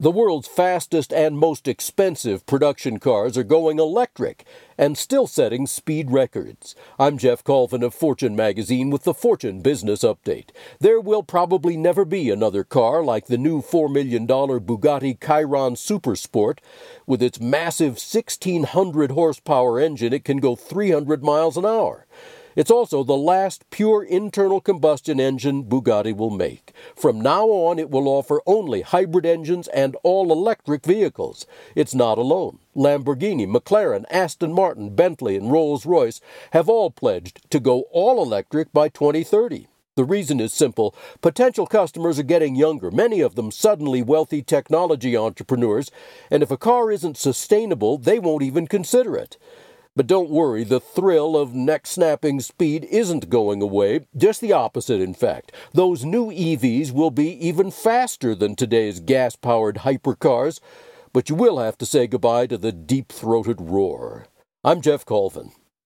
The world's fastest and most expensive production cars are going electric and still setting speed records. I'm Jeff Colvin of Fortune magazine with the Fortune Business Update. There will probably never be another car like the new $4 million Bugatti Chiron Supersport. With its massive 1,600 horsepower engine, it can go 300 miles an hour. It's also the last pure internal combustion engine Bugatti will make. From now on, it will offer only hybrid engines and all-electric vehicles. It's not alone. Lamborghini, McLaren, Aston Martin, Bentley, and Rolls-Royce have all pledged to go all-electric by 2030. The reason is simple. Potential customers are getting younger, many of them suddenly wealthy technology entrepreneurs, and if a car isn't sustainable, they won't even consider it. But don't worry, the thrill of neck-snapping speed isn't going away. Just the opposite, in fact. Those new EVs will be even faster than today's gas-powered hypercars. But you will have to say goodbye to the deep-throated roar. I'm Jeff Colvin.